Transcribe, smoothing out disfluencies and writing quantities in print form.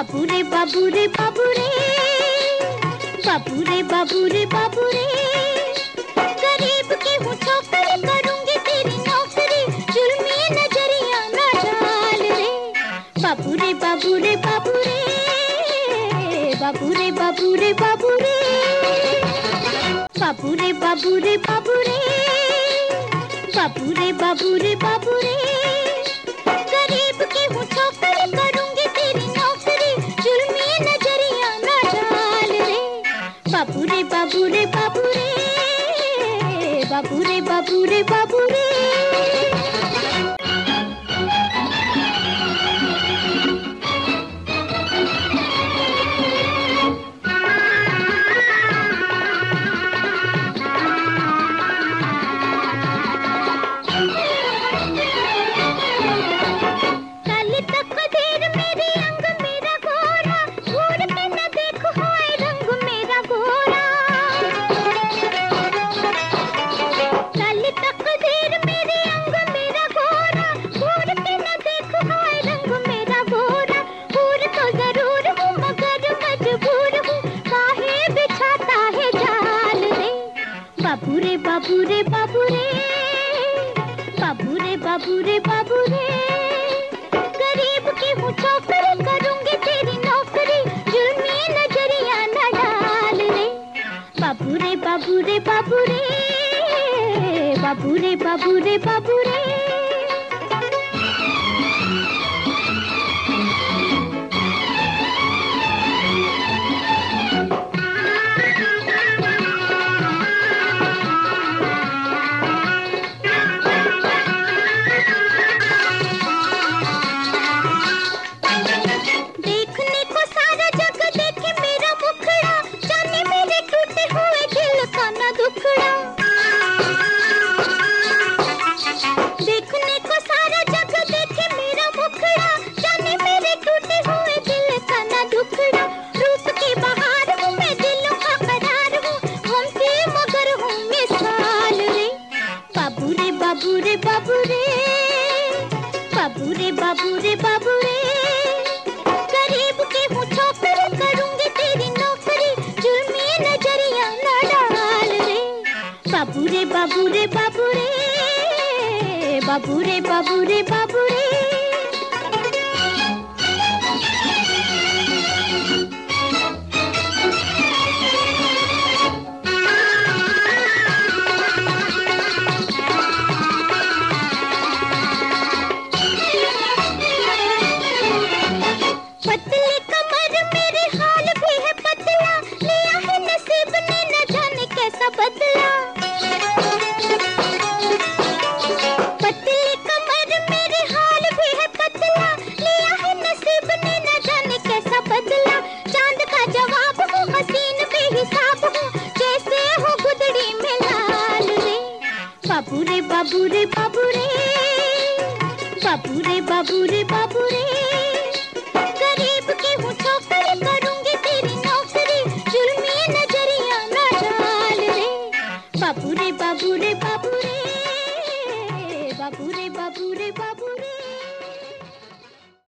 बाबू रे बाबू रे बाबू रे, बाबू रे बाबू रे बाबू रे, गरीब की हूँ छोकरी, करूँगी तेरी नौकरी, जुल्मी नजरिया ना डाल रे। बाबू रे बाबू रे बाबू रे, बाबू रे बाबू रे बाबू रे, बाबू रे बाबू रे बाबू रे, बाबू रे बाबू रे बाबू रे, गरीब की हूँ छोकरी, करूँगी तेरी नौकरी, जुल्मी नजरिया ना डाल रे। बाबू रे बाबू रे बाबू रे, बाबू रे बाबू रे बाबू रे। बाबू रे बाबू रे बाबू रे, बाबू रे बाबू रे बाबू रे, गरीब की हूँ छोकरी, करूँगी तेरी नौकरी, जुल्मी नजरिया ना डाल रे। बाबू रे बाबू रे बाबू रे, बाबू रे बाबू रे बाबू रे। देखने को सारा जग देखे मेरा मुखड़ा, जाने मेरे टूटे हुए दिल का ना दुखड़ा। रूप की बहार हूँ मैं, दिलों का करार हूँ, घूमती मगर हूँ मिसाल रे। बाबू रे बाबू रे बाबू रे, बाबू रे बाबू रे बाबू रे, गरीब की हूँ छोकरी, करूँगी तेरी नौकरी, जुल्मी नजरिया ना डाल रे। बाबू रे बाबू रे बाबू रे, बाबू रे बाबू रे बाबू।